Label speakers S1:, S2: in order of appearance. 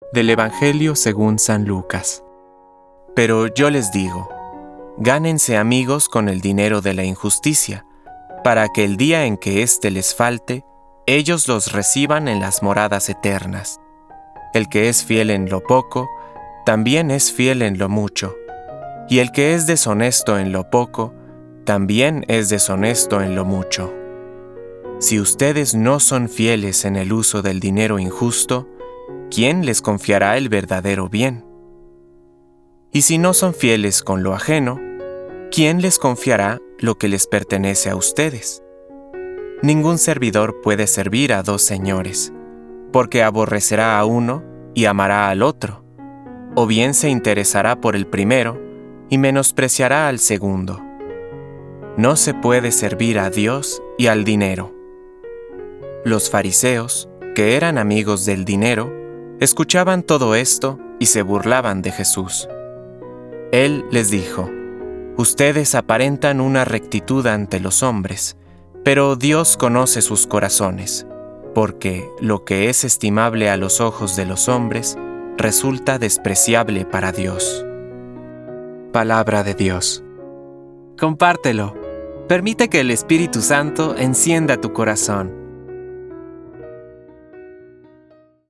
S1: Del Evangelio según San Lucas. Pero yo les digo, gánense amigos con el dinero de la injusticia, para que el día en que éste les falte, ellos los reciban en las moradas eternas. El que es fiel en lo poco, también es fiel en lo mucho, y el que es deshonesto en lo poco, también es deshonesto en lo mucho. Si ustedes no son fieles en el uso del dinero injusto, ¿quién les confiará el verdadero bien? Y si no son fieles con lo ajeno, ¿quién les confiará lo que les pertenece a ustedes? Ningún servidor puede servir a dos señores, porque aborrecerá a uno y amará al otro, o bien se interesará por el primero y menospreciará al segundo. No se puede servir a Dios y al dinero. Los fariseos, que eran amigos del dinero, escuchaban todo esto y se burlaban de Jesús. Él les dijo: Ustedes aparentan una rectitud ante los hombres, pero Dios conoce sus corazones, porque lo que es estimable a los ojos de los hombres resulta despreciable para Dios. Palabra de Dios. Compártelo. Permite que el Espíritu Santo encienda tu corazón